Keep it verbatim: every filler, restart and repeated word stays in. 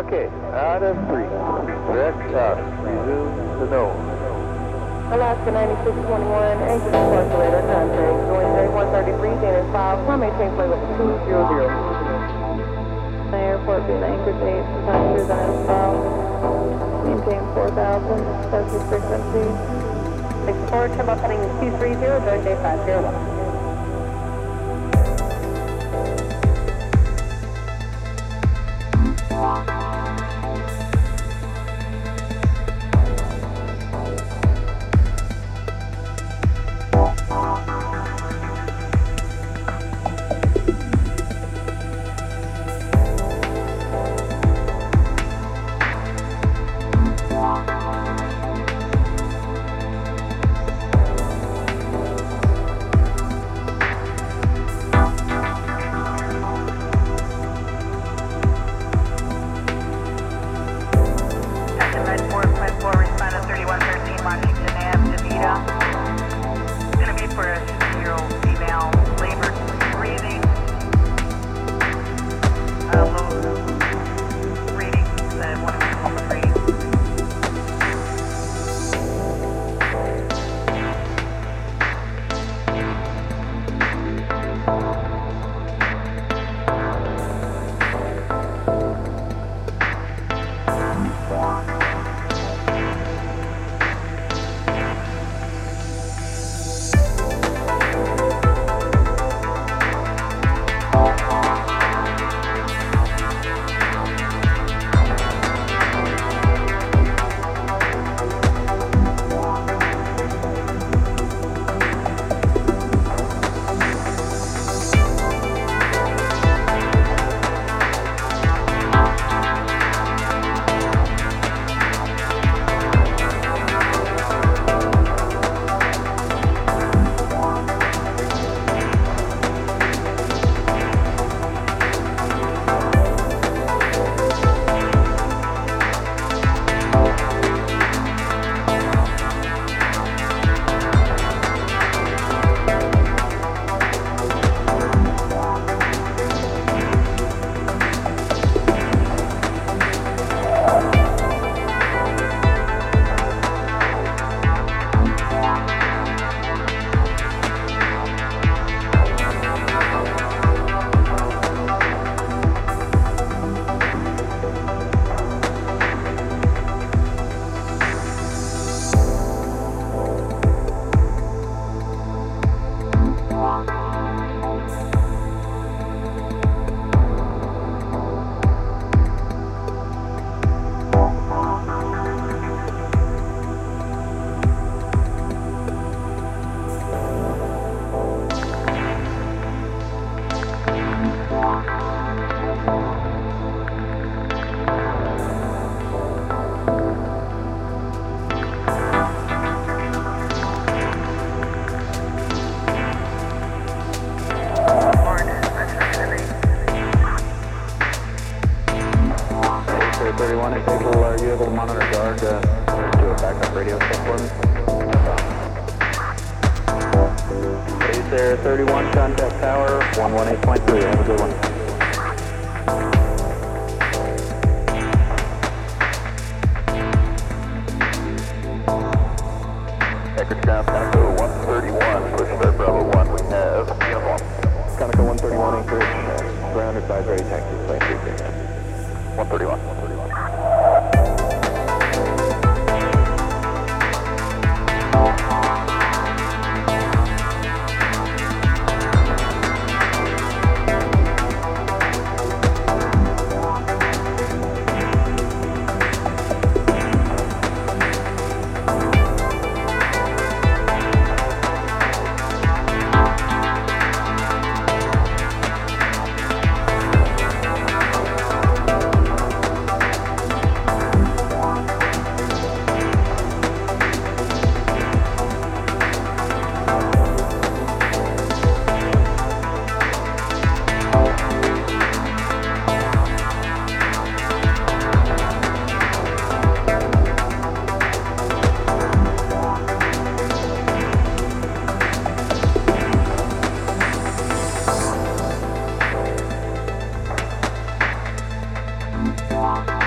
Okay, out of three. Direct out. Resume to nose. Alaska ninety-six twenty-one, anchor departure radar contact. Going thirty-one thirty-three, Dana five, come maintain flight level two zero zero. The airport being anchored to eight, passengers on inbound. Maintain four thousand, surface frequency. six four, turbo heading two three zero, Joy J five zero one. thirty-one, are you able to monitor guard uh, do a backup radio check for me? Base Air thirty-one, contact tower one one eight point three, have a good one. Anchorage ground, Conoco one thirty-one, push start Bravo one, we have uniform. Conoco one thirty-one, Anchorage, ground advisory taxi, plane three three. one thirty-one, one thirty-one. Wow.